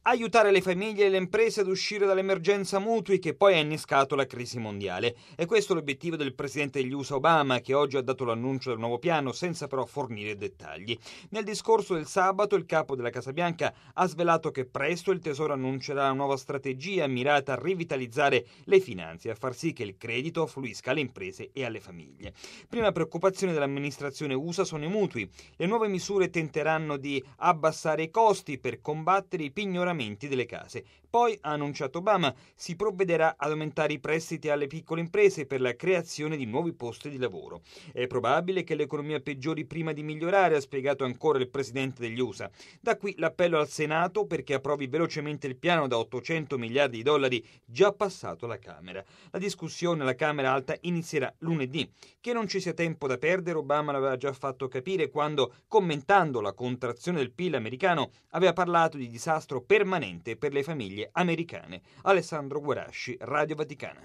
Aiutare le famiglie e le imprese ad uscire dall'emergenza mutui che poi ha innescato la crisi mondiale. E questo è l'obiettivo del presidente degli USA Obama, che oggi ha dato l'annuncio del nuovo piano senza però fornire dettagli. Nel discorso del sabato il capo della Casa Bianca ha svelato che presto il Tesoro annuncerà una nuova strategia mirata a rivitalizzare le finanze e a far sì che il credito fluisca alle imprese e alle famiglie. Prima preoccupazione dell'amministrazione USA sono i mutui. Le nuove misure tenteranno di abbassare i costi per combattere i pignoramenti delle case. Poi, ha annunciato Obama, si provvederà ad aumentare i prestiti alle piccole imprese per la creazione di nuovi posti di lavoro. È probabile che l'economia peggiori prima di migliorare, ha spiegato ancora il presidente degli USA. Da qui l'appello al Senato perché approvi velocemente il piano da 800 miliardi di dollari già passato alla Camera. La discussione alla Camera Alta inizierà lunedì. Che non ci sia tempo da perdere, Obama l'aveva già fatto capire quando, commentando la contrazione del PIL americano, aveva parlato di disastro permanente per le famiglie americane. Alessandro Guarasci, Radio Vaticana.